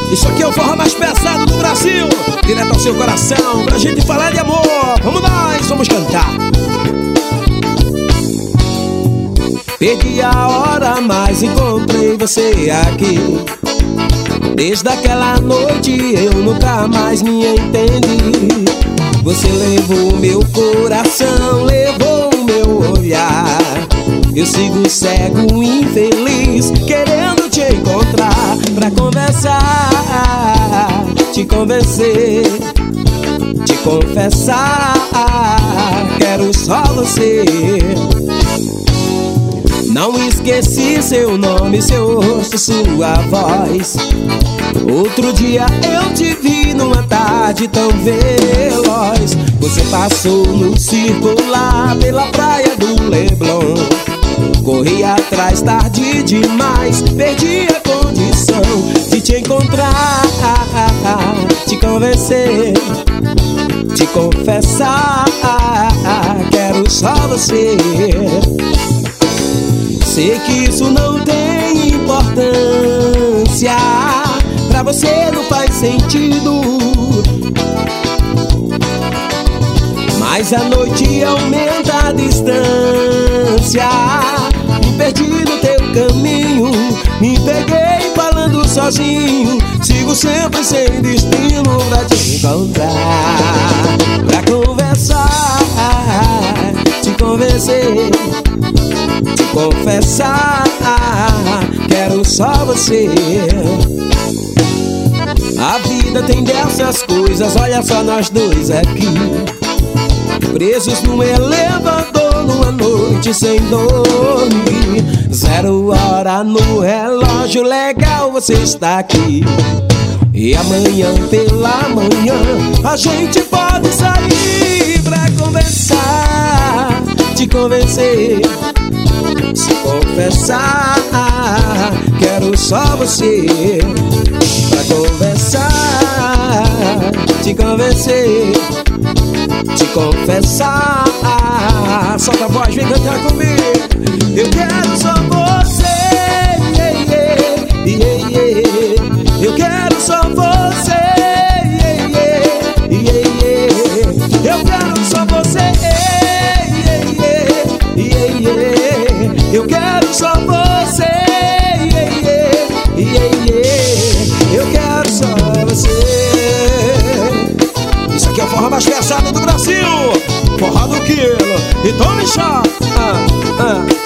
Isso aqui é o forró mais pesado do Brasil, direto ao seu coração, pra gente falar de amor. Vamos nós, vamos cantar. Perdi a hora, mas encontrei você aqui. Desde aquela noite eu nunca mais me entendi. Você levou meu coração, levou o meu olhar. Eu sigo cego, infeliz, querendo te encontrar pra conversar, te convencer, te confessar. Quero só você. Não esqueci seu nome, seu rosto, sua voz. Outro dia eu te vi numa tarde tão veloz. Você passou no circular pela praia do Leblon. Corri atrás tarde demais, perdi a condição de te encontrar, te convencer, te confessar. Quero só você. Sei que isso não tem importância, pra você não faz sentido, mas a noite aumenta a distância. Me perdi no teu caminho, me peguei falando sozinho. Sigo sempre sem destino pra te encontrar, pra conversar, te convencer, te confessar. Quero só você. A vida tem dessas coisas, olha só nós dois aqui, presos num elevador numa noite sem dormir. 0 hora no relógio, legal você está aqui. E amanhã pela manhã a gente pode sair pra conversar, te convencer, se confessar. Quero só você. Pra conversar, te convencer, te confessar. Solta a voz, vem cantar comigo. Eu quero só você, yeah, yeah, yeah, yeah. Eu quero só você, yeah, yeah, yeah, yeah. Eu quero só você, yeah, yeah, yeah, yeah. Eu quero só você, yeah, yeah, yeah, yeah. Eu quero só você. Isso aqui é o forró mais pesado do Brasil, forró do quilo. E tome chá.